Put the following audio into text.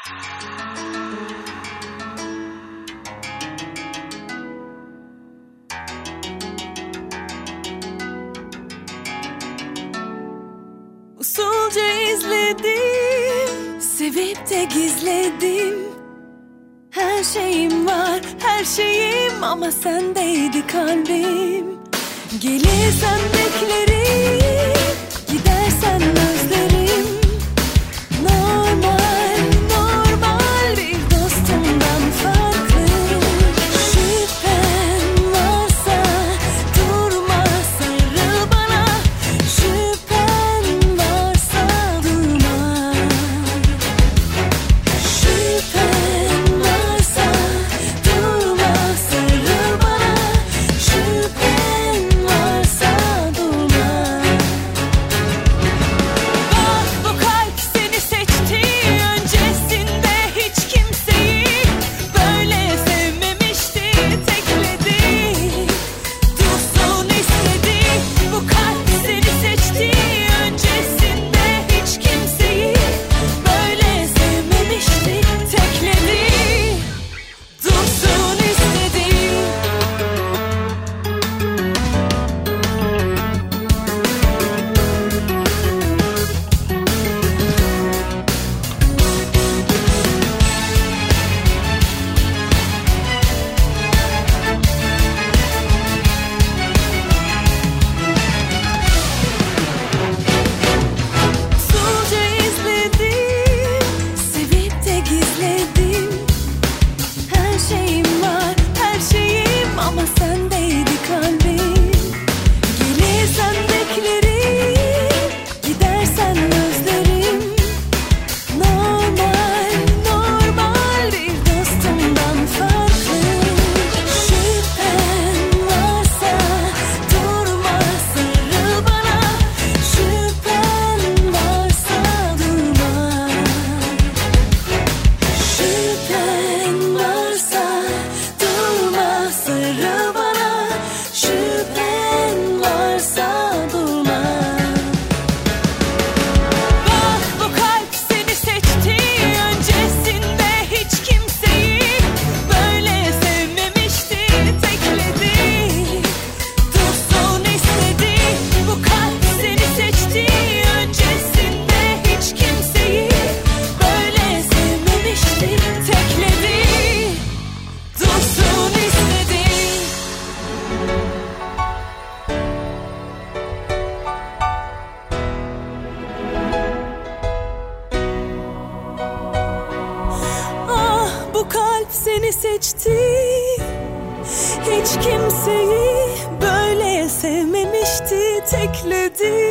Usulca izledim, sevip de gizledim. Her şeyim var, her şeyim, ama sendeydi kalbim. Gelirsen beklerim, gidersen özlerim. Normal, normal bir dostumdan farklı. Şüphen varsa durma, sarıl bana. Şüphen varsa durma. Şüphen varsa durma, sarıl bana. Şüphen varsa durma. Bak, bu kalp seni seçti. Öncesinde hiç kimseyi böyle sevmemişti. Tekledi, dursun istedi. Bu kalp seni seçti. Öncesinde hiç kimseyi böyle sevmemişti. Tekledi, dursun istedi. Usulca izledim, sevip de gizledim. Her şeyim var, her şeyim, ama sendeydi kalbim. Gelirsen beklerim, gidersen özlerim. Normal, normal bir dostumdan farklı. Şüphen varsa durma, sarıl bana. Şüphen varsa durma. Şüphen varsa durma, sarıl bana. Şüphen varsa durma. Bak, bu kalp seni seçti. Öncesinde hiç kimseyi böyle sevmemişti. Tekledi, dursun istedi. Bu kalp seni seçti. Öncesinde hiç kimseyi böyle sevmemişti. Tekledi, dursun istedi. Ah, bu kalp seni seçti. Hiç kimseyi böyle sevmemişti. Tekledi,